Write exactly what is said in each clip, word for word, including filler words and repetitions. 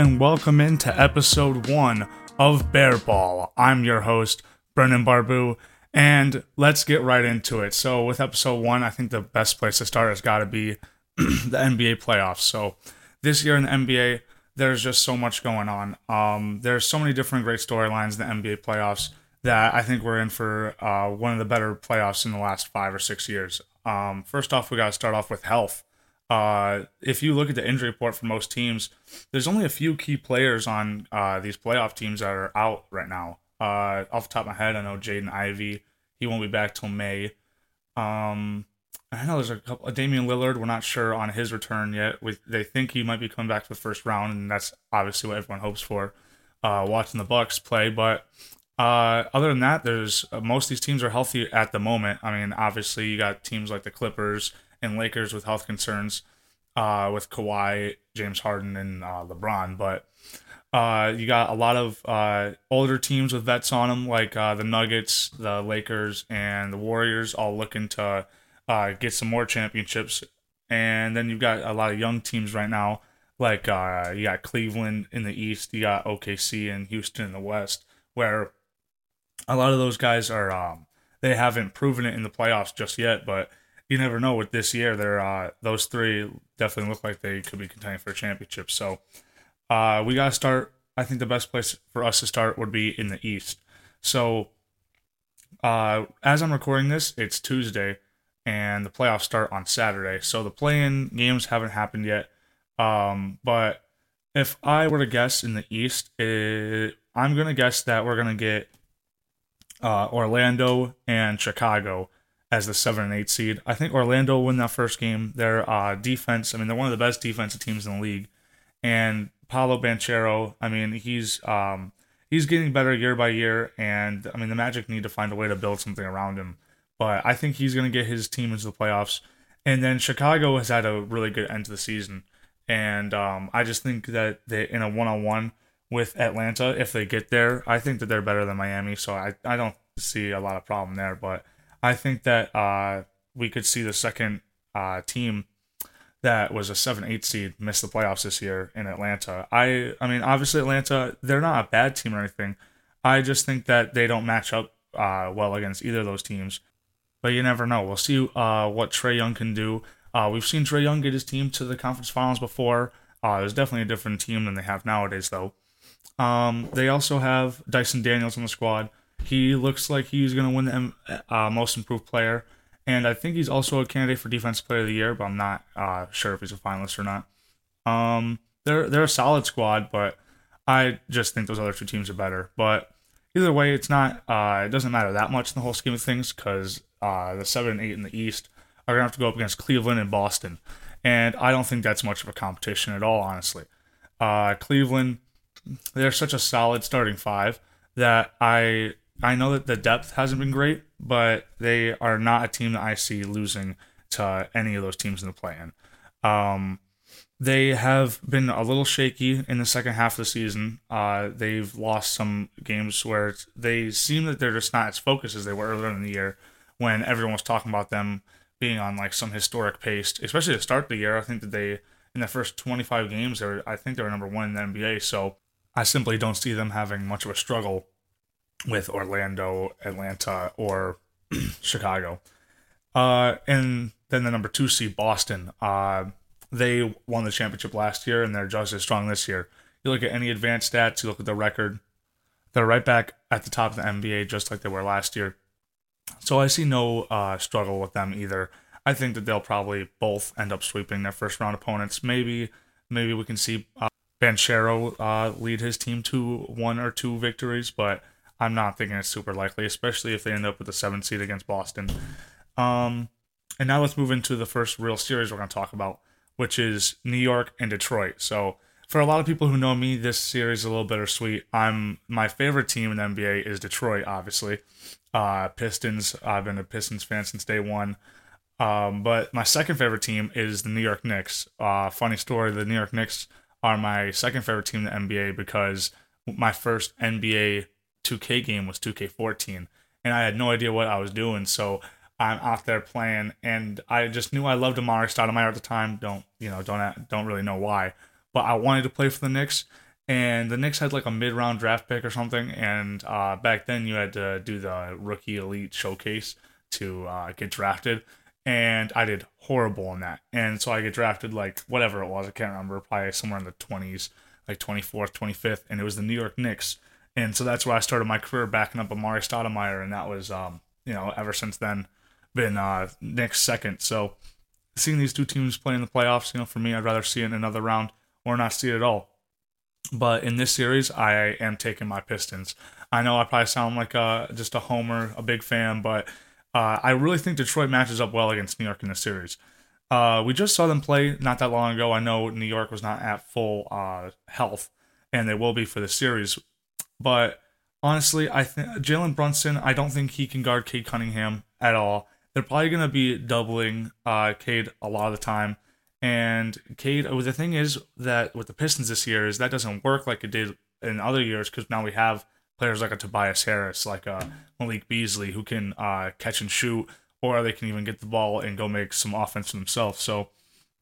and welcome into episode one of Bear Ball. I'm your host, Brendan Barbu, and let's get right into it. So with episode one, I think the best place to start has got to be the N B A playoffs. So this year in the N B A, there's just so much going on. Um, there's so many different great storylines in the N B A playoffs that I think we're in for uh, one of the better playoffs in the last five or six years. Um, first off, we got to start off with health. Uh, if you look at the injury report for most teams, there's only a few key players on uh, these playoff teams that are out right now. Uh, off the top of my head, I know Jaden Ivey. He won't be back till May. Um, I know there's a couple. Uh, Damian Lillard, we're not sure on his return yet. We, they think he might be coming back to the first round, and that's obviously what everyone hopes for, uh, watching the Bucks play. But uh, other than that, there's uh, most of these teams are healthy at the moment. I mean, obviously, you got teams like the Clippers and Lakers with health concerns, uh, with Kawhi, James Harden, and uh, LeBron. But uh, you got a lot of uh, older teams with vets on them, like uh, the Nuggets, the Lakers, and the Warriors, all looking to uh, get some more championships. And then you've got a lot of young teams right now, like uh, you got Cleveland in the East, you got O K C and Houston in the West, where a lot of those guys are um, they haven't proven it in the playoffs just yet, but you never know with this year. They're uh, those three definitely look like they could be contending for a championship. So uh, we got to start. I think the best place for us to start would be in the East. So uh, as I'm recording this, it's Tuesday, and the playoffs start on Saturday. So the play-in games haven't happened yet. Um, but if I were to guess in the East, it, I'm going to guess that we're going to get uh, Orlando and Chicago as the seven and eight seed. I think Orlando will win that first game. Their uh, defense, I mean, they're one of the best defensive teams in the league. And Paolo Banchero, I mean, he's um, he's getting better year by year. And, I mean, the Magic need to find a way to build something around him. But I think he's going to get his team into the playoffs. And then Chicago has had a really good end to the season. And um, I just think that they, in a one-on-one with Atlanta, if they get there, I think that they're better than Miami. So I, I don't see a lot of problem there. But I think that uh, we could see the second uh, team that was a seven eight seed miss the playoffs this year in Atlanta. I I mean, obviously Atlanta, they're not a bad team or anything. I just think that they don't match up uh, well against either of those teams. But you never know. We'll see uh, what Trae Young can do. Uh, we've seen Trae Young get his team to the conference finals before. Uh, there's definitely a different team than they have nowadays, though. Um, they also have Dyson Daniels on the squad. He looks like he's going to win the uh, most improved player. And I think he's also a candidate for Defensive Player of the Year, but I'm not uh, sure if he's a finalist or not. Um, they're, they're a solid squad, but I just think those other two teams are better. But either way, it's not. Uh, it doesn't matter that much in the whole scheme of things, because uh, the seven and eight in the East are going to have to go up against Cleveland and Boston. And I don't think that's much of a competition at all, honestly. Uh, Cleveland, they're such a solid starting five that I... I know that the depth hasn't been great, but they are not a team that I see losing to any of those teams in the play-in. Um, they have been a little shaky in the second half of the season. Uh, they've lost some games where it's, they seem that they're just not as focused as they were earlier in the year, when everyone was talking about them being on like some historic pace, especially to start the year. I think that they, in the first twenty-five games, they were, I think they were number one in the N B A. So I simply don't see them having much of a struggle with Orlando, Atlanta, or Chicago. Uh, and then the number two seed, Boston. Uh, they won the championship last year, and they're just as strong this year. You look at any advanced stats, you look at the record, they're right back at the top of the N B A, just like they were last year. So I see no uh, struggle with them either. I think that they'll probably both end up sweeping their first round opponents. Maybe, maybe we can see uh, Banchero uh, lead his team to one or two victories, but I'm not thinking it's super likely, especially if they end up with a seven seed against Boston. Um, and now let's move into the first real series we're going to talk about, which is New York and Detroit. So for a lot of people who know me, this series is a little bittersweet. I'm my favorite team in the N B A is Detroit, obviously. Uh, Pistons. I've been a Pistons fan since day one. Um, but my second favorite team is the New York Knicks. Uh, funny story: the New York Knicks are my second favorite team in the N B A because my first N B A two K game was two K fourteen, and I had no idea what I was doing, so I'm out there playing, and I just knew I loved Amar'e Stoudemire at the time. Don't you know? Don't don't really know why, but I wanted to play for the Knicks, And the Knicks had like a mid-round draft pick or something, and uh, back then you had to do the rookie elite showcase to uh, get drafted, and I did horrible in that, and so I get drafted like whatever it was, I can't remember, probably somewhere in the twenties, like twenty-fourth, twenty-fifth, and it was the New York Knicks, and so that's where I started my career backing up Amari Stoudemire, and that was um, you know ever since then been uh, Knicks second. So seeing these two teams play in the playoffs, you know, for me, I'd rather see it in another round or not see it at all. But in this series, I am taking my Pistons. I know I probably sound like a, just a homer, a big fan, but uh, I really think Detroit matches up well against New York in this series. Uh, we just saw them play not that long ago. I know New York was not at full uh, health, and they will be for the series. But honestly, I think Jalen Brunson, I don't think he can guard Cade Cunningham at all. They're probably going to be doubling uh, Cade a lot of the time. And Cade, oh, the thing is that with the Pistons this year is that doesn't work like it did in other years because now we have players like a Tobias Harris, like a Malik Beasley, who can uh, catch and shoot, or they can even get the ball and go make some offense for themselves. So,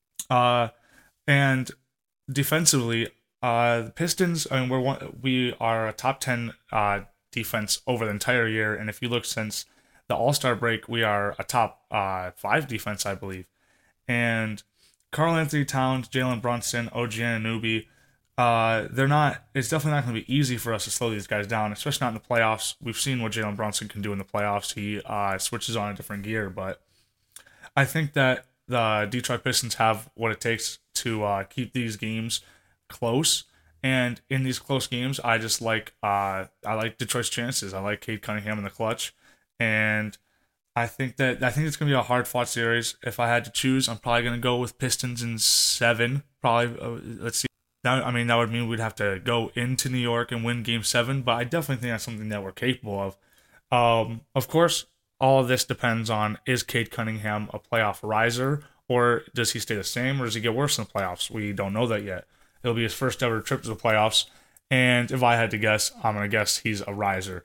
uh, and defensively, uh, the Pistons, I mean, we're one, we are a top ten uh, defense over the entire year, and if you look since the All Star break, we are a top uh, five defense, I believe, and Karl Anthony Towns, Jalen Brunson, O G Anunoby, uh, they're not. It's definitely not going to be easy for us to slow these guys down, especially not in the playoffs. We've seen what Jalen Brunson can do in the playoffs. He uh, switches on a different gear, but I think that the Detroit Pistons have what it takes to uh, keep these games close. And in these close games, I just like uh, I like Detroit's chances. I like Cade Cunningham in the clutch, and I think that I think it's gonna be a hard fought series. If I had to choose, I'm probably gonna go with Pistons in seven. Probably, uh, let's see. That, I mean, that would mean we'd have to go into New York and win Game Seven. But I definitely think that's something that we're capable of. Um, of course, all of this depends on is Cade Cunningham a playoff riser or does he stay the same or does he get worse in the playoffs? We don't know that yet. It'll be his first ever trip to the playoffs, and if I had to guess, I'm gonna guess he's a riser.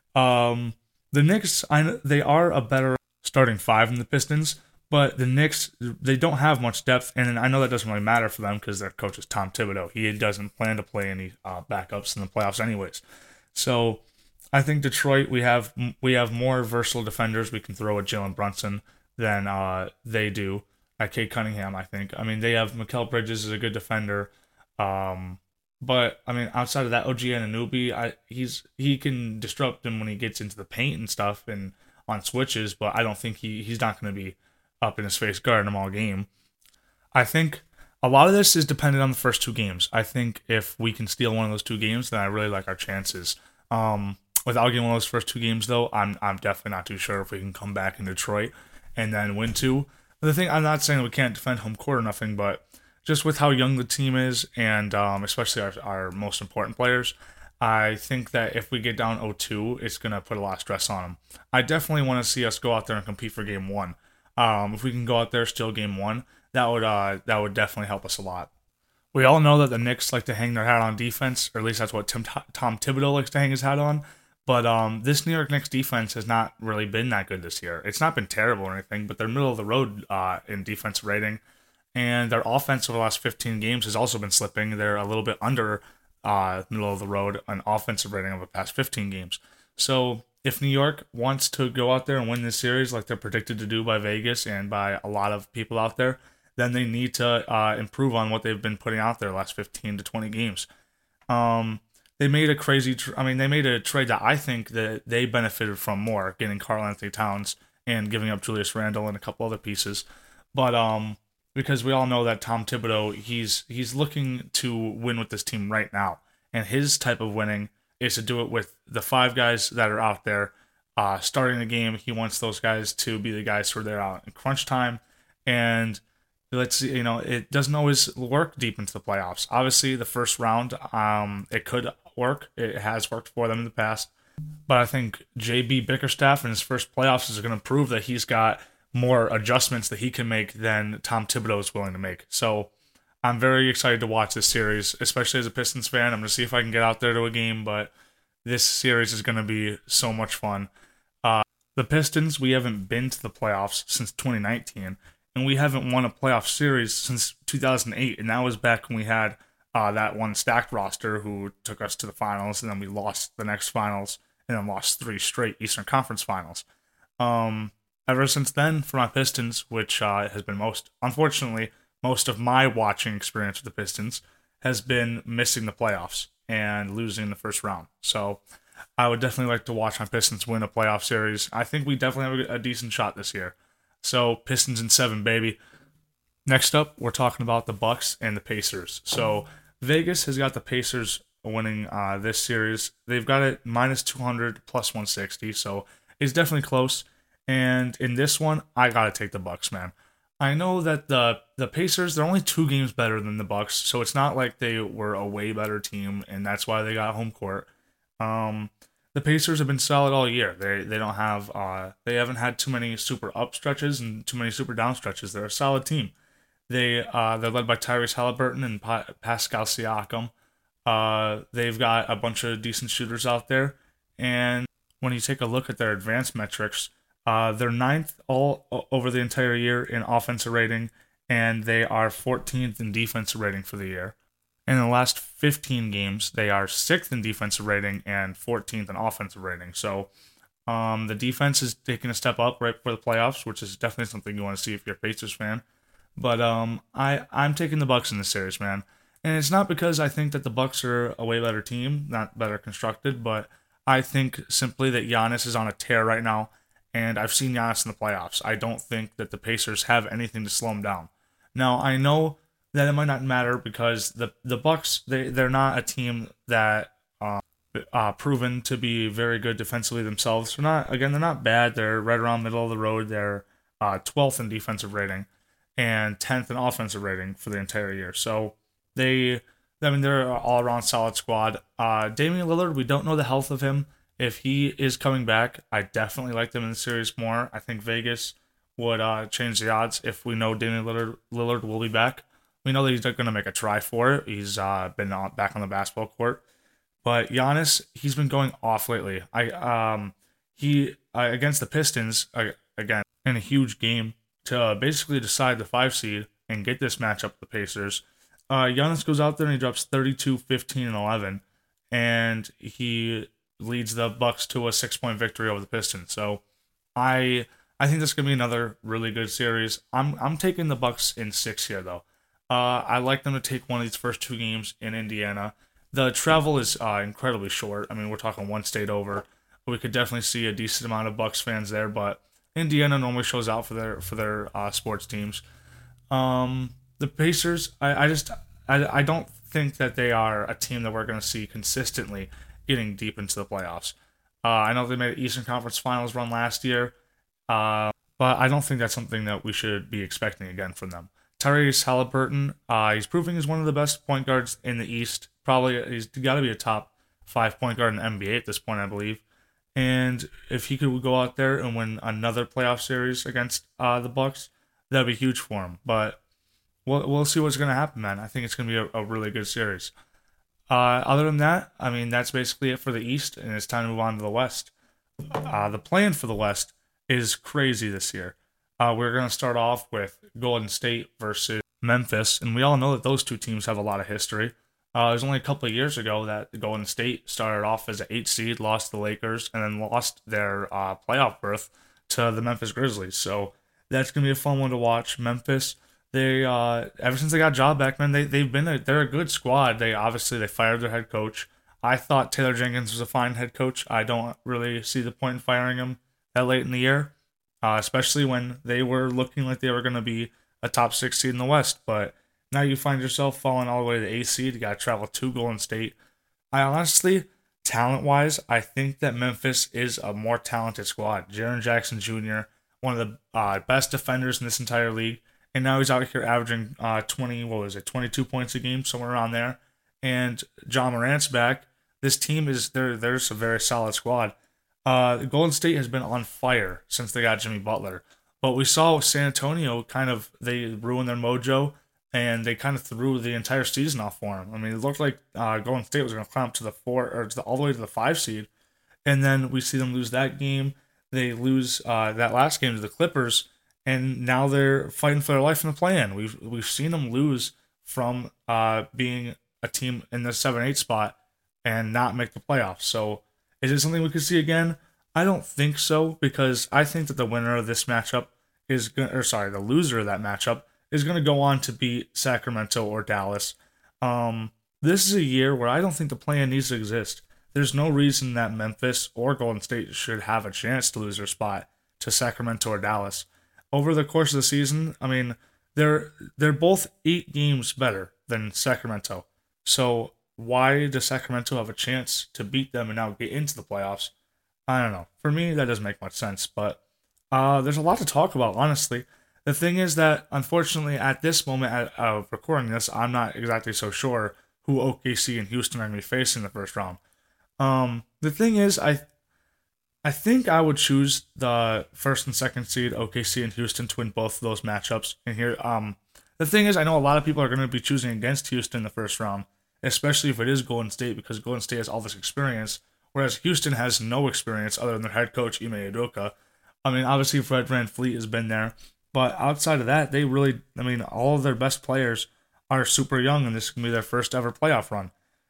Um, the Knicks, I they are a better starting five than the Pistons, but the Knicks, they don't have much depth, and I know that doesn't really matter for them because their coach is Tom Thibodeau. He doesn't plan to play any uh, backups in the playoffs, anyways. So I think Detroit, we have we have more versatile defenders we can throw at Jalen Brunson than uh, they do at Cade Cunningham. I think. I mean, they have Mikal Bridges is a good defender. Um, but I mean, outside of that, O G Anunoby, I he's he can disrupt him when he gets into the paint and stuff and on switches. But I don't think he he's not going to be up in his face guarding him all game. I think a lot of this is dependent on the first two games. I think if we can steal one of those two games, then I really like our chances. Um, without getting one of those first two games, though, I'm I'm definitely not too sure if we can come back in Detroit and then win two. The thing, I'm not saying that we can't defend home court or nothing, but just with how young the team is, and um, especially our, our most important players, I think that if we get down oh two, it's going to put a lot of stress on them. I definitely want to see us go out there and compete for game one. Um, if we can go out there still game one, that would uh, that would definitely help us a lot. We all know that the Knicks like to hang their hat on defense, or at least that's what Tim, Tom Thibodeau likes to hang his hat on. But um, this New York Knicks defense has not really been that good this year. It's not been terrible or anything, but they're middle of the road uh, in defensive rating. And their offense over the last fifteen games has also been slipping. They're a little bit under uh, middle of the road on offensive rating over the past fifteen games. So if New York wants to go out there and win this series like they're predicted to do by Vegas and by a lot of people out there, then they need to uh, improve on what they've been putting out there the last fifteen to twenty games. Um, they made a crazy, tr- I mean, they made a trade that I think that they benefited from more, getting Karl Anthony Towns and giving up Julius Randle and a couple other pieces. But um, because we all know that Tom Thibodeau, he's he's looking to win with this team right now. And his type of winning is to do it with the five guys that are out there uh, starting the game. He wants those guys to be the guys who are there out in crunch time. And let's see, you know, it doesn't always work deep into the playoffs. Obviously, the first round, um, it could work. It has worked for them in the past. But I think J B Bickerstaff in his first playoffs is going to prove that he's got more adjustments that he can make than Tom Thibodeau is willing to make. So I'm very excited to watch this series, especially as a Pistons fan. I'm going to see if I can get out there to a game, but this series is going to be so much fun. Uh, the Pistons, we haven't been to the playoffs since twenty nineteen, and we haven't won a playoff series since two thousand eight, and that was back when we had uh, that one stacked roster who took us to the finals, and then we lost the next finals, and then lost three straight Eastern Conference finals. Um, ever since then, for my Pistons, which uh, has been most, unfortunately, most of my watching experience with the Pistons, has been missing the playoffs and losing in the first round. So I would definitely like to watch my Pistons win a playoff series. I think we definitely have a, a decent shot this year. So Pistons in seven, baby. Next up, we're talking about the Bucks and the Pacers. So Vegas has got the Pacers winning uh, this series. They've got it minus two hundred, plus one sixty. So it's definitely close. And in this one, I gotta take the Bucks, man. I know that the the Pacers, they're only two games better than the Bucks, so it's not like they were a way better team, and that's why they got home court. Um, the Pacers have been solid all year. They they don't have uh they haven't had too many super up stretches and too many super down stretches. They're a solid team. They uh they're led by Tyrese Halliburton and pa- Pascal Siakam. Uh, they've got a bunch of decent shooters out there, and when you take a look at their advanced metrics, uh, they're ninth all over the entire year in offensive rating, and they are fourteenth in defensive rating for the year. In the last fifteen games, they are sixth in defensive rating and fourteenth in offensive rating. So um, the defense is taking a step up right before the playoffs, which is definitely something you want to see if you're a Pacers fan. But um, I I'm taking the Bucks in this series, man. And it's not because I think that the Bucks are a way better team, not better constructed, but I think simply that Giannis is on a tear right now, and I've seen Giannis in the playoffs. I don't think that the Pacers have anything to slow him down. Now I know that it might not matter because the the Bucks they they're not a team that uh, uh proven to be very good defensively themselves. They're not again they're not bad. They're right around middle of the road. They're uh, twelfth in defensive rating and tenth in offensive rating for the entire year. So they, I mean, they're an all-around solid squad. Uh, Damian Lillard, we don't know the health of him. If he is coming back, I definitely like them in the series more. I think Vegas would uh, change the odds if we know Damian Lillard, Lillard will be back. We know that he's going to make a try for it. He's uh, been on, back on the basketball court. But Giannis, he's been going off lately. I um he uh, against the Pistons uh, again in a huge game to uh, basically decide the five seed and get this matchup with the Pacers. Uh, Giannis goes out there and he drops thirty-two, fifteen, and eleven, and he leads the Bucks to a six-point victory over the Pistons. So, I I think this is gonna be another really good series. I'm I'm taking the Bucks in six here though. Uh, I like them to take one of these first two games in Indiana. The travel is uh, incredibly short. I mean, we're talking one state over. We could definitely see a decent amount of Bucks fans there, but Indiana normally shows out for their for their uh, sports teams. Um, the Pacers, I, I just I, I don't think that they are a team that we're going to see consistently getting deep into the playoffs. Uh, I know they made an Eastern Conference Finals run last year, uh, but I don't think that's something that we should be expecting again from them. Tyrese Halliburton, uh, he's proving he's one of the best point guards in the East. Probably he's got to be a top five point guard in the N B A at this point, I believe. And if he could go out there and win another playoff series against uh, the Bucks, that'd be huge for him. But we'll we'll see what's gonna happen, man. I think it's gonna be a, a really good series. Uh, other than that, I mean, that's basically it for the East, and it's time to move on to the West. Uh, the plan for the West is crazy this year. Uh, we're gonna start off with Golden State versus Memphis, and we all know that those two teams have a lot of history. Uh, it was only a couple of years ago that Golden State started off as an eight seed, lost to the Lakers, and then lost their uh, playoff berth to the Memphis Grizzlies. So that's gonna be a fun one to watch. Memphis, they uh, ever since they got Ja back, man, they they've been a, they're a good squad. They obviously they fired their head coach. I thought Taylor Jenkins was a fine head coach. I don't really see the point in firing him that late in the year, uh, especially when they were looking like they were gonna be a top six seed in the West, but now you find yourself falling all the way to the eighth seed. You got to travel to Golden State. I honestly, talent-wise, I think that Memphis is a more talented squad. Jaren Jackson Junior, one of the uh, best defenders in this entire league, and now he's out here averaging uh, twenty, what was it, twenty-two points a game, somewhere around there. And John Morant's back. This team is there. There's a very solid squad. Uh, Golden State has been on fire since they got Jimmy Butler, but we saw San Antonio kind of they ruined their mojo. And they kind of threw the entire season off for him. I mean, it looked like uh, Golden State was going to climb up to the four or to the, all the way to the five seed, and then we see them lose that game. They lose uh, that last game to the Clippers, and now they're fighting for their life in the play-in. We've we've seen them lose from uh, being a team in the seven eight spot and not make the playoffs. So is it something we could see again? I don't think so, because I think that the winner of this matchup is going or sorry, the loser of that matchup is going to go on to beat Sacramento or Dallas. Um, this is a year where I don't think the play-in needs to exist. There's no reason that Memphis or Golden State should have a chance to lose their spot to Sacramento or Dallas. Over the course of the season, I mean, they're they're both eight games better than Sacramento. So why does Sacramento have a chance to beat them and now get into the playoffs? I don't know. For me, that doesn't make much sense, but uh, there's a lot to talk about, honestly. The thing is that, unfortunately, at this moment of recording this, I'm not exactly so sure who O K C and Houston are going to be facing in the first round. Um, the thing is, I I think I would choose the first and second seed, O K C and Houston, to win both of those matchups. And here, um, the thing is, I know a lot of people are going to be choosing against Houston in the first round, especially if it is Golden State, because Golden State has all this experience, whereas Houston has no experience other than their head coach, Ime Udoka. I mean, obviously Fred VanVleet has been there, but outside of that, they really, I mean, all of their best players are super young, and this can be their first ever playoff run.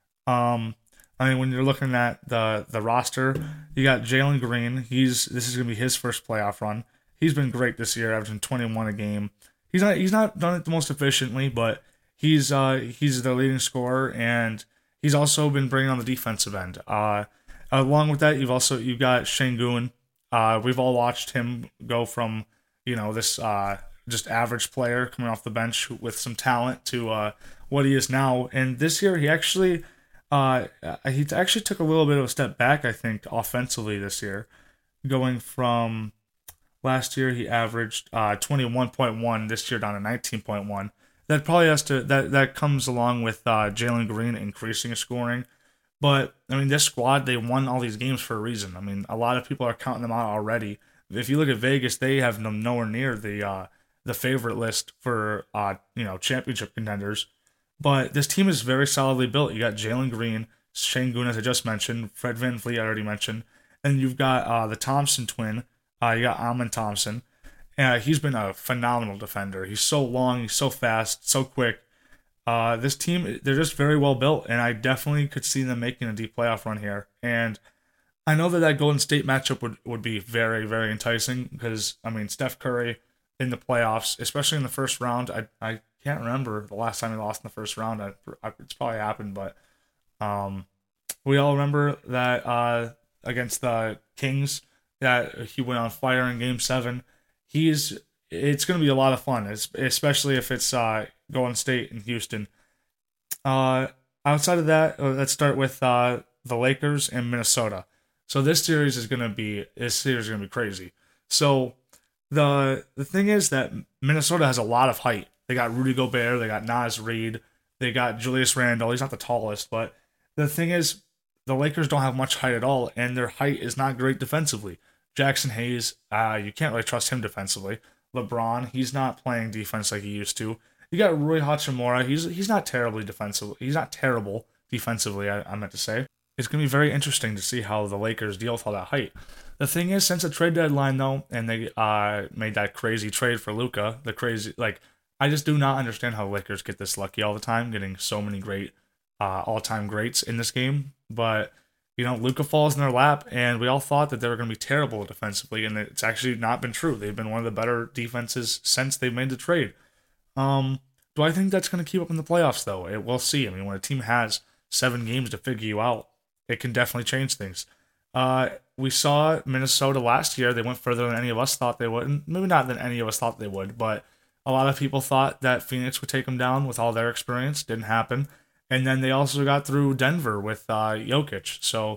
Um, I mean, when you're looking at the the roster, you got Jalen Green. He's this is gonna be his first playoff run. He's been great this year, averaging twenty-one a game. He's not he's not done it the most efficiently, but he's uh he's the leading scorer, and he's also been bringing on the defensive end. Uh, along with that, you've also you've got Şengün. Uh, we've all watched him go from you know this uh just average player coming off the bench with some talent to uh what he is now. And this year, he actually. Uh, he actually took a little bit of a step back, I think, offensively this year. Going from last year, he averaged uh, twenty-one point one. This year, down to nineteen point one. That probably has to that that comes along with uh, Jalen Green increasing his scoring. But I mean, this squad, they won all these games for a reason. I mean, a lot of people are counting them out already. If you look at Vegas, they have them nowhere near the uh, the favorite list for uh, you know championship contenders. But this team is very solidly built. You got Jalen Green, Şengün, as I just mentioned, Fred VanVleet, I already mentioned, and you've got uh, the Thompson twin. Uh, you got Amen Thompson. Uh, he's been a phenomenal defender. He's so long, he's so fast, so quick. Uh, this team, they're just very well built, and I definitely could see them making a deep playoff run here. And I know that that Golden State matchup would, would be very, very enticing because, I mean, Steph Curry in the playoffs, especially in the first round, I I can't remember the last time he lost in the first round. I, I, it's probably happened, but um, we all remember that uh, against the Kings that he went on fire in Game Seven. He's it's going to be a lot of fun, especially if it's uh, Golden State and Houston. Uh, outside of that, let's start with uh, the Lakers and Minnesota. So this series is going to be this series is going to be crazy. So the the thing is that Minnesota has a lot of height. They got Rudy Gobert, they got Naz Reid, they got Julius Randle. He's not the tallest, but the thing is, the Lakers don't have much height at all, and their height is not great defensively. Jackson Hayes, uh, you can't really trust him defensively. LeBron, he's not playing defense like he used to. You got Rui Hachimura, he's he's not terribly defensive. He's not terrible defensively, I, I meant to say. It's going to be very interesting to see how the Lakers deal with all that height. The thing is, since the trade deadline, though, and they uh, made that crazy trade for Luka, the crazy, like, I just do not understand how Lakers get this lucky all the time, getting so many great uh, all-time greats in this game. But, you know, Luka falls in their lap, and we all thought that they were going to be terrible defensively, and it's actually not been true. They've been one of the better defenses since they've made the trade. Um, do I think that's going to keep up in the playoffs, though? It, we'll see. I mean, when a team has seven games to figure you out, it can definitely change things. Uh, we saw Minnesota last year. They went further than any of us thought they would. And maybe not than any of us thought they would, but a lot of people thought that Phoenix would take them down with all their experience. Didn't happen. And then they also got through Denver with uh, Jokic. So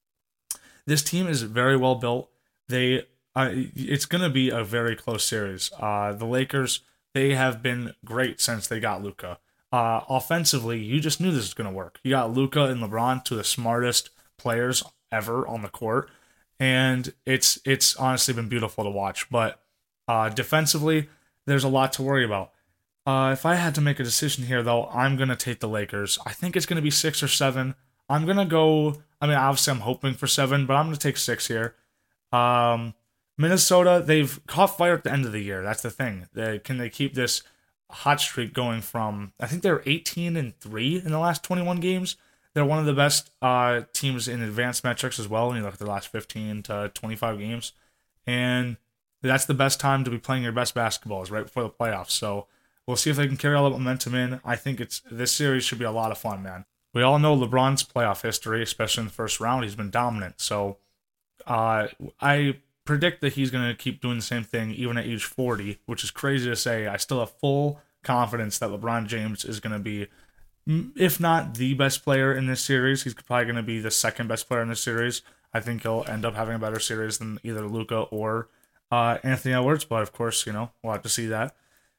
this team is very well built. They uh, it's going to be a very close series. Uh, the Lakers, they have been great since they got Luka. Uh, offensively, you just knew this was going to work. You got Luka and LeBron, two of the smartest players ever on the court, and it's it's honestly been beautiful to watch. But uh, defensively, there's a lot to worry about. Uh, if I had to make a decision here, though, I'm going to take the Lakers. I think it's going to be six or seven. I'm going to go, I mean, obviously I'm hoping for seven, but I'm going to take six here. Um, Minnesota, they've caught fire at the end of the year. That's the thing. They, can they keep this hot streak going from, I think they're eighteen and three in the last twenty-one games. They're one of the best uh, teams in advanced metrics as well. When you look at the last fifteen to twenty-five games, and that's the best time to be playing your best basketball, is right before the playoffs. So we'll see if they can carry all that momentum in. I think it's this series should be a lot of fun, man. We all know LeBron's playoff history, especially in the first round. He's been dominant. So uh, I predict that he's going to keep doing the same thing even at age forty, which is crazy to say. I still have full confidence that LeBron James is going to be, if not the best player in this series, he's probably going to be the second best player in this series. I think he'll end up having a better series than either Luka or uh, Anthony Edwards, but of course, you know, we'll have to see that.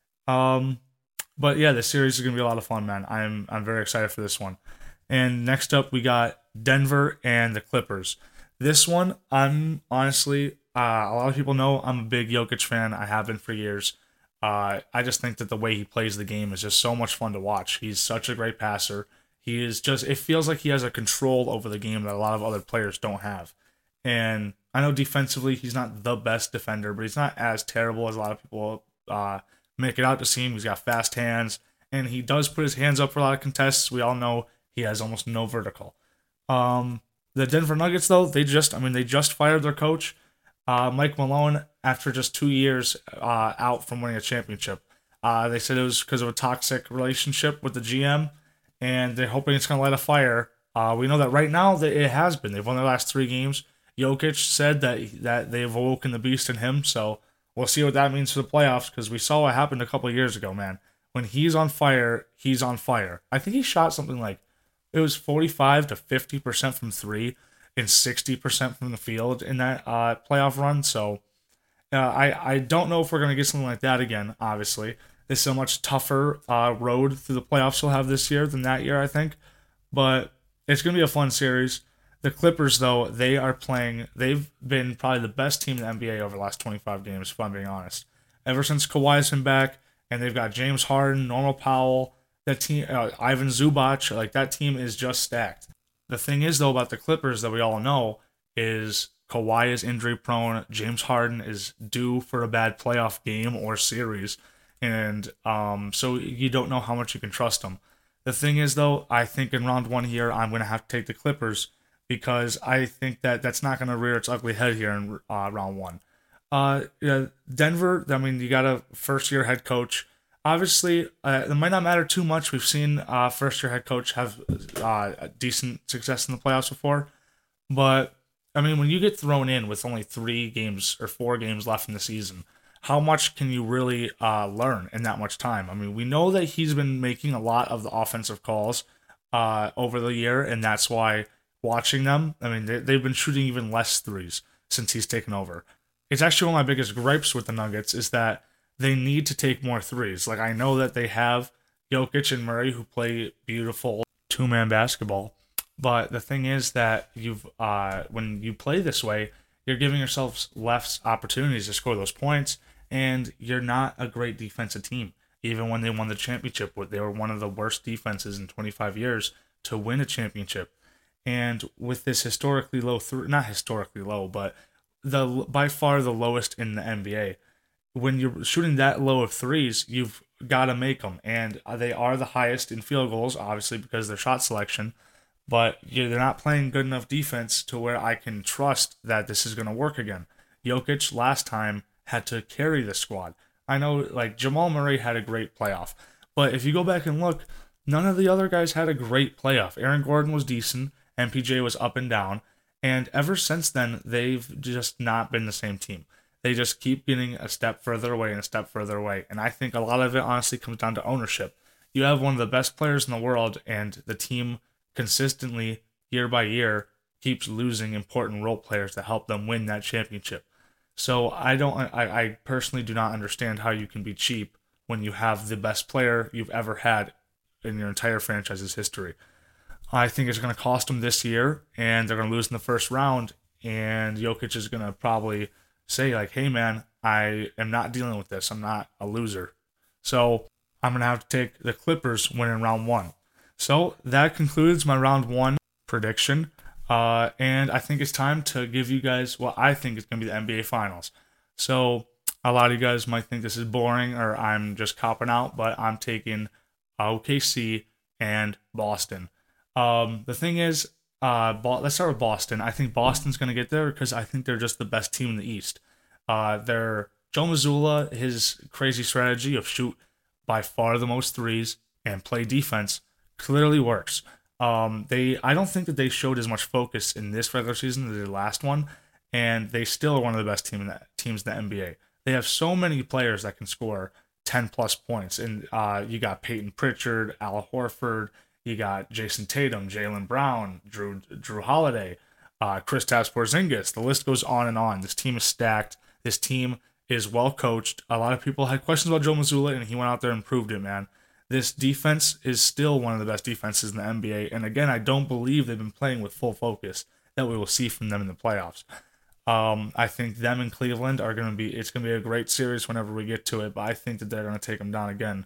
Um, but yeah, this series is going to be a lot of fun, man. I'm I'm very excited for this one. And next up, we got Denver and the Clippers. This one, I'm honestly, uh, a lot of people know I'm a big Jokic fan. I have been for years. Uh, I just think that the way he plays the game is just so much fun to watch. He's such a great passer. He is just, it feels like he has a control over the game that a lot of other players don't have. And I know defensively, he's not the best defender, but he's not as terrible as a lot of people uh, make it out to seem. He's got fast hands, and he does put his hands up for a lot of contests. We all know he has almost no vertical. Um, the Denver Nuggets, though, they just, I mean, they just fired their coach, uh, Mike Malone, after just two years uh, out from winning a championship. Uh, they said it was because of a toxic relationship with the G M, and they're hoping it's going to light a fire. Uh, we know that right now that it has been. They've won their last three games. Jokic said that that they've awoken the beast in him, so we'll see what that means for the playoffs, because we saw what happened a couple of years ago, man. When he's on fire, he's on fire. I think he shot something like, it was forty-five to fifty percent from three and sixty percent from the field in that uh, playoff run. So uh, I, I don't know if we're going to get something like that again, obviously. This is a much tougher uh, road through the playoffs we'll have this year than that year, I think. But it's going to be a fun series. The Clippers, though, they are playing, they've been probably the best team in the N B A over the last twenty-five games, if I'm being honest. Ever since Kawhi's been back, and they've got James Harden, Norman Powell, that team, uh, Ivan Zubac, like that team is just stacked. The thing is, though, about the Clippers that we all know is Kawhi is injury prone. James Harden is due for a bad playoff game or series. And um, so you don't know how much you can trust them. The thing is, though, I think in round one here, I'm going to have to take the Clippers because I think that that's not going to rear its ugly head here in uh, round one. Uh, yeah, Denver, I mean, you got a first-year head coach. Obviously, uh, it might not matter too much. We've seen uh, first-year head coach have uh, decent success in the playoffs before. But, I mean, when you get thrown in with only three games or four games left in the season, how much can you really uh, learn in that much time? I mean, we know that he's been making a lot of the offensive calls uh, over the year, and that's why watching them, I mean, they, they've been shooting even less threes since he's taken over. It's actually one of my biggest gripes with the Nuggets is that they need to take more threes. Like, I know that they have Jokic and Murray who play beautiful two-man basketball, but the thing is that you've uh, when you play this way, you're giving yourselves less opportunities to score those points, and you're not a great defensive team. Even when they won the championship, they were one of the worst defenses in twenty-five years to win a championship. And with this historically low, th- not historically low, but the by far the lowest in the N B A, when you're shooting that low of threes, you've got to make them. And they are the highest in field goals, obviously, because of their shot selection. But they're not playing good enough defense to where I can trust that this is going to work again. Jokic last time had to carry the squad. I know, like, Jamal Murray had a great playoff. But if you go back and look, none of the other guys had a great playoff. Aaron Gordon was decent. M P J was up and down. And ever since then, they've just not been the same team. They just keep getting a step further away and a step further away. And I think a lot of it honestly comes down to ownership. You have one of the best players in the world, and the team consistently, year by year, keeps losing important role players to help them win that championship. So I don't, I, I personally do not understand how you can be cheap when you have the best player you've ever had in your entire franchise's history. I think it's going to cost them this year, and they're going to lose in the first round, and Jokic is going to probably say, like, hey, man, I am not dealing with this. I'm not a loser. So I'm going to have to take the Clippers winning round one. So that concludes my round one prediction. Uh, and I think it's time to give you guys what I think is going to be the N B A Finals. So A lot of you guys might think this is boring or I'm just copping out, but I'm taking O K C and Boston. Um, the thing is, uh, let's start with Boston. I think Boston's going to get there because I think they're just the best team in the East. Uh, they're Joe Mazzulla, his crazy strategy of shoot by far the most threes and play defense clearly works. Um, they I don't think that they showed as much focus in this regular season as the last one, and they still are one of the best team in the, teams in the N B A. They have so many players that can score ten plus points, and uh, you got Peyton Pritchard, Al Horford, you got Jason Tatum, Jaylen Brown, Drew Drew Holiday, uh, Kristaps Porzingis. The list goes on and on. This team is stacked. This team is well coached. A lot of people had questions about Joe Mazzulla, and he went out there and proved it, man. This defense is still one of the best defenses in the N B A, and again, I don't believe they've been playing with full focus that we will see from them in the playoffs. Um, I think them and Cleveland are going to be, it's going to be a great series whenever we get to it, but I think that they're going to take them down again.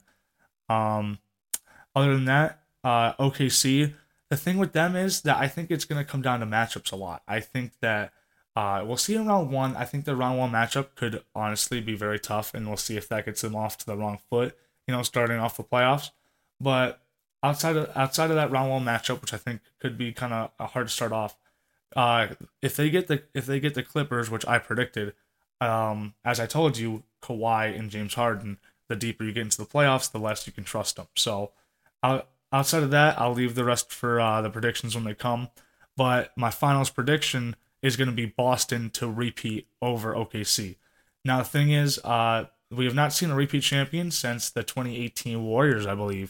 Um, other than that, uh, O K C, the thing with them is that I think it's going to come down to matchups a lot. I think that uh, we'll see in round one. I think the round one matchup could honestly be very tough, and we'll see if that gets them off to the wrong foot, you know, starting off the playoffs. But outside of outside of that round one matchup, which I think could be kind of hard to start off, uh, if they get the if they get the Clippers, which I predicted, um, as I told you, Kawhi and James Harden, the deeper you get into the playoffs, the less you can trust them. So, uh, outside of that, I'll leave the rest for uh, the predictions when they come. But my finals prediction is going to be Boston to repeat over O K C. Now the thing is, uh, we have not seen a repeat champion since the twenty eighteen Warriors, I believe.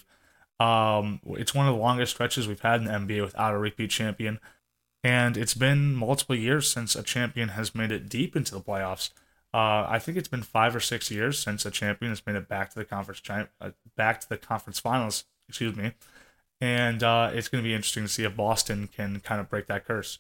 Um, it's one of the longest stretches we've had in the N B A without a repeat champion. And it's been multiple years since a champion has made it deep into the playoffs. Uh, I think it's been five or six years since a champion has made it back to the conference uh, back to the conference finals. Excuse me. And uh, it's going to be interesting to see if Boston can kind of break that curse.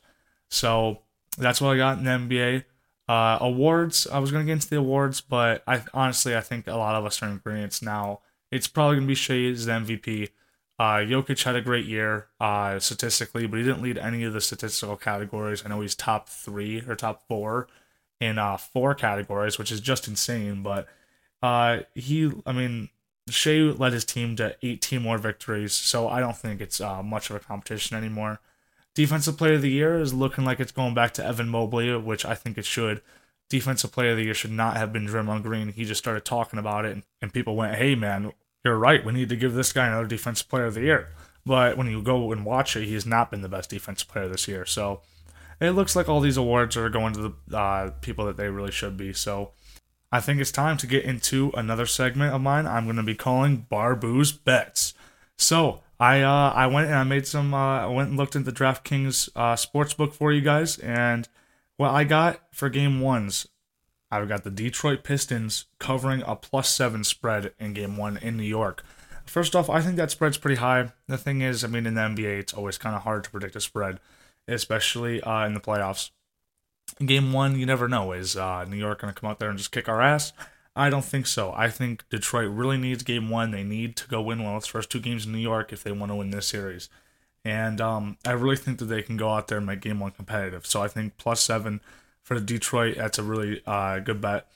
So that's what I got in the N B A. Uh, awards. I was going to get into the awards, but I honestly I think a lot of us are in agreement now. It's probably going to be Shai as the M V P. Uh, Jokic had a great year uh, statistically, but he didn't lead any of the statistical categories. I know he's top three or top four in uh, four categories, which is just insane. But uh, he, I mean, Shai led his team to eighteen more victories, so I don't think it's uh, much of a competition anymore. Defensive Player of the Year is looking like it's going back to Evan Mobley, which I think it should. Defensive Player of the Year should not have been Draymond Green. He just started talking about it, and, and people went, hey, man, you're right, we need to give this guy another Defensive Player of the Year. But when you go and watch it, he has not been the best defensive player this year. So it looks like all these awards are going to the uh, people that they really should be. So I think it's time to get into another segment of mine I'm going to be calling Barbu's Bets. So I uh, I went and I made some, uh, I went and looked into the DraftKings uh, sportsbook for you guys. And what I got for game ones, I've got the Detroit Pistons covering a plus seven spread in game one in New York. First off, I think that spread's pretty high. The thing is, I mean, in the N B A, it's always kind of hard to predict a spread, especially uh, in the playoffs. In game one, you never know. Is uh, New York going to come out there and just kick our ass? I don't think so. I think Detroit really needs game one. They need to go win one of those first two games in New York if they want to win this series. And um, I really think that they can go out there and make game one competitive. So I think plus seven for the Detroit, that's a really uh, good bet.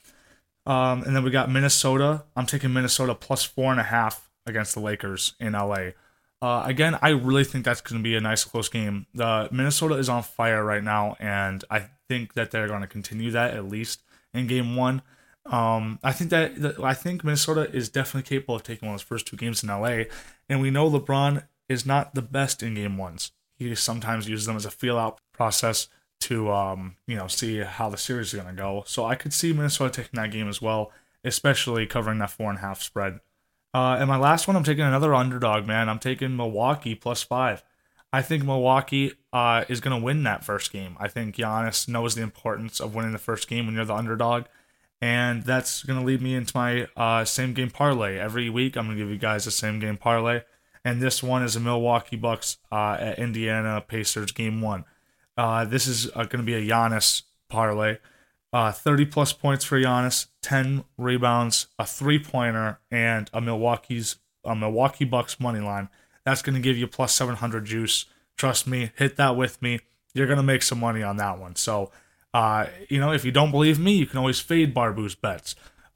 Um, and then we got Minnesota. I'm taking Minnesota plus four and a half against the Lakers in L A. Uh, again, I really think that's going to be a nice close game. The Minnesota is on fire right now, and I think that they're going to continue that at least in game one. Um, I think that I think Minnesota is definitely capable of taking one of those first two games in L A, and we know LeBron is not the best in game ones. He sometimes uses them as a feel out process to um, you know, see how the series is going to go. So I could see Minnesota taking that game as well, especially covering that four and a half spread. Uh, and my last one, I'm taking another underdog, man. I'm taking Milwaukee plus five. I think Milwaukee uh, is going to win that first game. I think Giannis knows the importance of winning the first game when you're the underdog. And that's going to lead me into my uh, same game parlay. Every week, I'm going to give you guys a same game parlay. And this one is a Milwaukee Bucks uh, at Indiana Pacers game one. Uh, this is uh, going to be a Giannis parlay. Uh, thirty plus points for Giannis, ten rebounds, a three-pointer, and a Milwaukee's a Milwaukee Bucks money line. That's going to give you plus seven hundred juice. Trust me, hit that with me. You're going to make some money on that one. So, uh, you know, if you don't believe me, you can always fade Barbu's bets.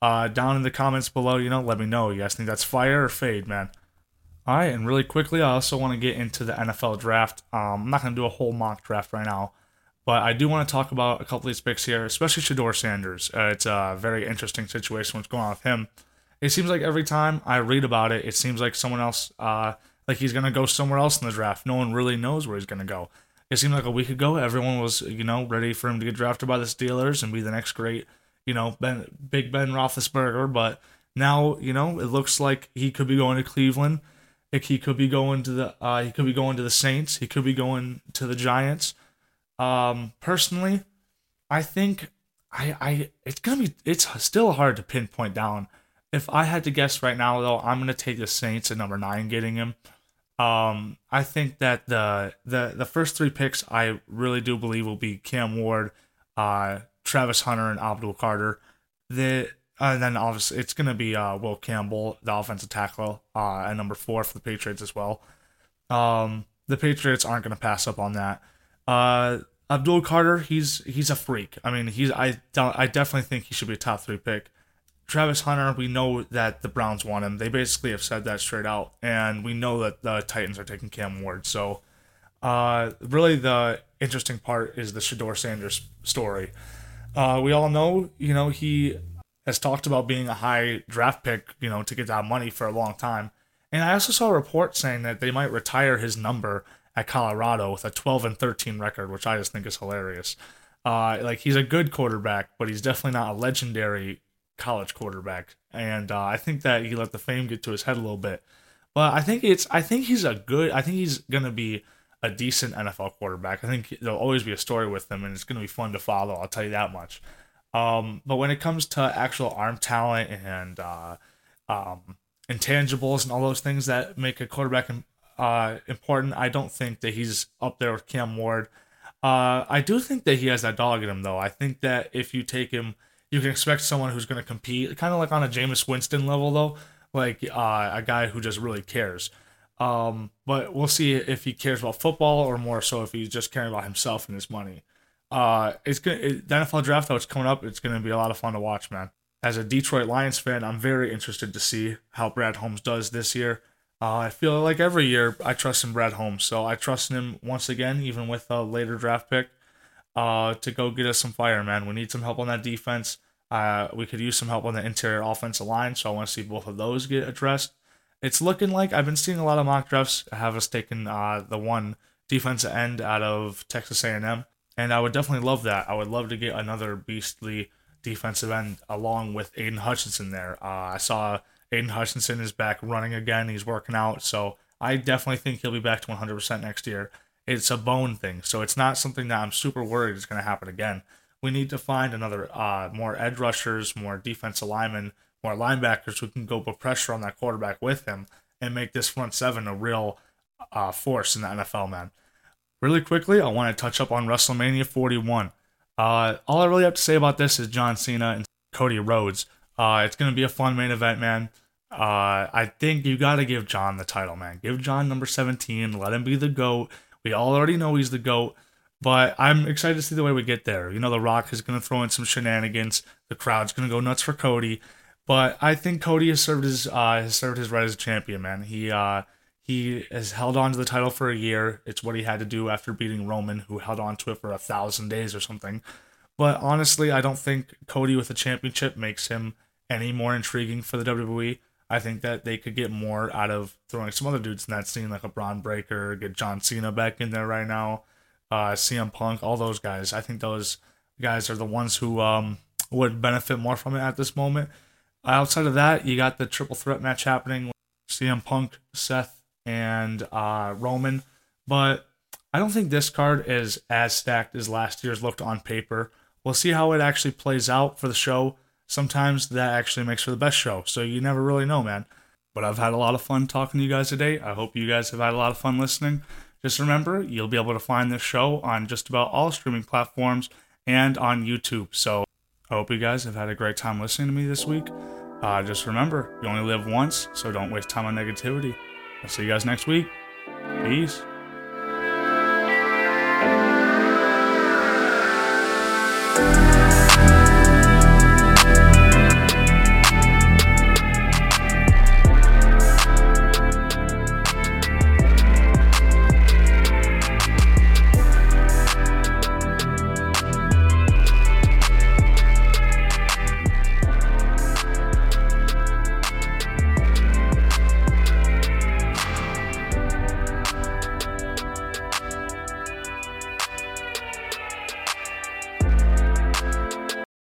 Uh, down in the comments below, you know, let me know. You guys think that's fire or fade, man? All right, and really quickly, I also want to get into the N F L draft. Um, I'm not going to do a whole mock draft right now, but I do want to talk about a couple of these picks here, especially Shedeur Sanders. Uh, it's a very interesting situation what's going on with him. It seems like every time I read about it, it seems like someone else, uh, like he's going to go somewhere else in the draft. No one really knows where he's going to go. It seemed like a week ago, everyone was, you know, ready for him to get drafted by the Steelers and be the next great, you know, Ben, Big Ben Roethlisberger. But now, you know, it looks like he could be going to Cleveland. He could be going to the, uh, he could be going to the Saints. He could be going to the Giants. Um, personally, I think I, I, it's gonna be, it's still hard to pinpoint down. If I had to guess right now, though, I'm gonna take the Saints at number nine, getting him. Um, I think that the the the first three picks I really do believe will be Cam Ward, uh, Travis Hunter, and Abdul Carter. The and then obviously it's gonna be uh, Will Campbell, the offensive tackle, uh, at number four for the Patriots as well. Um, the Patriots aren't gonna pass up on that. Uh, Abdul Carter, he's he's a freak. I mean, he's I I definitely think he should be a top three pick. Travis Hunter, we know that the Browns want him. They basically have said that straight out, and we know that the Titans are taking Cam Ward. So, uh, really, the interesting part is the Shedeur Sanders story. Uh, we all know, you know, he has talked about being a high draft pick, you know, to get that money for a long time. And I also saw a report saying that they might retire his number at Colorado with a twelve and thirteen record, which I just think is hilarious. Uh, like, he's a good quarterback, but he's definitely not a legendary college quarterback, and uh, I think that he let the fame get to his head a little bit. But I think it's I think he's a good I think he's gonna be a decent N F L quarterback. I think there'll always be a story with him, and it's gonna be fun to follow. I'll tell you that much. Um, but when it comes to actual arm talent and uh, um, intangibles and all those things that make a quarterback uh, important, I don't think that he's up there with Cam Ward. Uh, I do think that he has that dog in him, though. I think that if you take him, you can expect someone who's going to compete, kind of like on a Jameis Winston level, though, like uh, a guy who just really cares. Um, but we'll see if he cares about football or more so if he's just caring about himself and his money. Uh, it's gonna it, the N F L draft, though, it's coming up. It's going to be a lot of fun to watch, man. As a Detroit Lions fan, I'm very interested to see how Brad Holmes does this year. Uh, I feel like every year I trust in Brad Holmes, so I trust in him once again, even with a later draft pick, uh, to go get us some fire, man. We need some help on that defense. Uh, we could use some help on the interior offensive line, so I want to see both of those get addressed. It's looking like I've been seeing a lot of mock drafts have us taking uh, the one defensive end out of Texas A and M, and I would definitely love that. I would love to get another beastly defensive end along with Aiden Hutchinson there. Uh, I saw Aiden Hutchinson is back running again. He's working out, so I definitely think he'll be back to one hundred percent next year. It's a bone thing, so it's not something that I'm super worried is going to happen again. We need to find another, uh, more edge rushers, more defensive linemen, more linebackers who can go put pressure on that quarterback with him and make this front seven a real uh, force in the N F L, man. Really quickly, I want to touch up on WrestleMania forty-one. Uh, all I really have to say about this is John Cena and Cody Rhodes. Uh, it's going to be a fun main event, man. Uh, I think you got to give John the title, man. Give John number seventeen. Let him be the GOAT. We all already know he's the GOAT. But I'm excited to see the way we get there. You know, The Rock is going to throw in some shenanigans. The crowd's going to go nuts for Cody. But I think Cody has served his uh, has served his right as a champion, man. He uh, he has held on to the title for a year. It's what he had to do after beating Roman, who held on to it for a thousand days or something. But honestly, I don't think Cody with a championship makes him any more intriguing for the W W E. I think that they could get more out of throwing some other dudes in that scene, like a Braun Breaker, get John Cena back in there right now. Uh, C M Punk, all those guys. I think those guys are the ones who um, would benefit more from it at this moment. Outside of that, you got the triple threat match happening with C M Punk, Seth, and uh, Roman. But I don't think this card is as stacked as last year's looked on paper. We'll see how it actually plays out for the show. Sometimes that actually makes for the best show, so you never really know, man. But I've had a lot of fun talking to you guys today. I hope you guys have had a lot of fun listening. Just remember, you'll be able to find this show on just about all streaming platforms and on YouTube. So I hope you guys have had a great time listening to me this week. Uh, just remember, you only live once, so don't waste time on negativity. I'll see you guys next week. Peace.